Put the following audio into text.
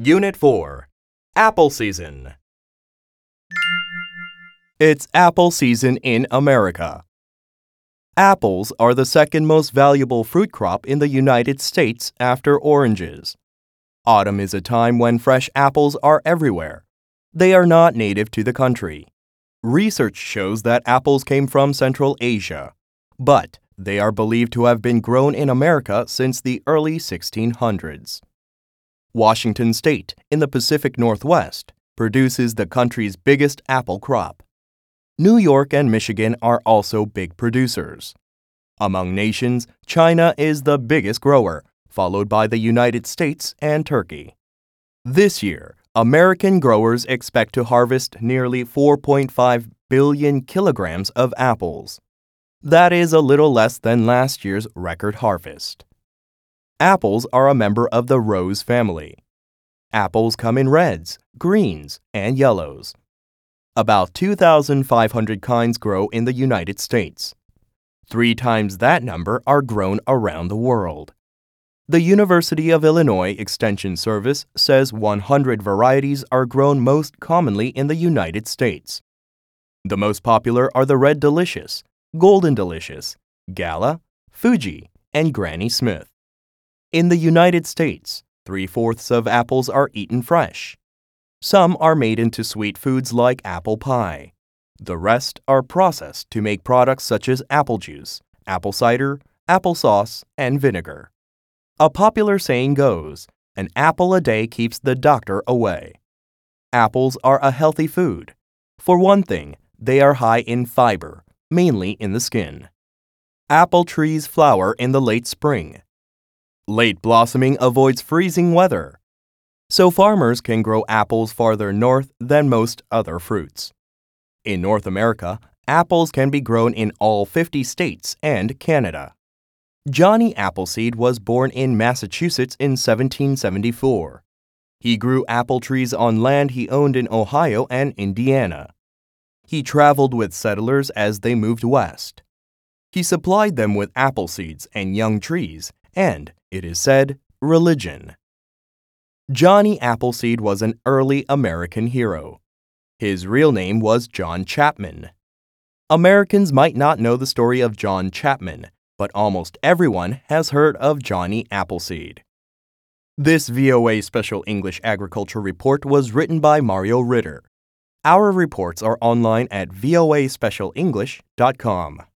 Unit 4. Apple Season. It's apple season in America. Apples are the second most valuable fruit crop in the United States after oranges. Autumn is a time when fresh apples are everywhere. They are not native to the country. Research shows that apples came from Central Asia, but they are believed to have been grown in America since the early 1600s. Washington State, in the Pacific Northwest, produces the country's biggest apple crop. New York and Michigan are also big producers. Among nations, China is the biggest grower, followed by the United States and Turkey. This year, American growers expect to harvest nearly 4.5 billion kilograms of apples. That is a little less than last year's record harvest. Apples are a member of the rose family. Apples come in reds, greens, and yellows. About 2,500 kinds grow in the United States. 3 times that number are grown around the world. The University of Illinois Extension Service says 100 varieties are grown most commonly in the United States. The most popular are the Red Delicious, Golden Delicious, Gala, Fuji, and Granny Smith. In the United States, 3/4 of apples are eaten fresh. Some are made into sweet foods like apple pie. The rest are processed to make products such as apple juice, apple cider, applesauce, and vinegar. A popular saying goes, "An apple a day keeps the doctor away." Apples are a healthy food. For one thing, they are high in fiber, mainly in the skin. Apple trees flower in the late spring. Late blossoming avoids freezing weather, so farmers can grow apples farther north than most other fruits. In North America, apples can be grown in all 50 states and Canada. Johnny Appleseed was born in Massachusetts in 1774. He grew apple trees on land he owned in Ohio and Indiana. He traveled with settlers as they moved west. He supplied them with apple seeds and young trees and, it is said, religion. Johnny Appleseed was an early American hero. His real name was John Chapman. Americans might not know the story of John Chapman, but almost everyone has heard of Johnny Appleseed. This VOA Special English Agriculture Report was written by Mario Ritter. Our reports are online at voaspecialenglish.com.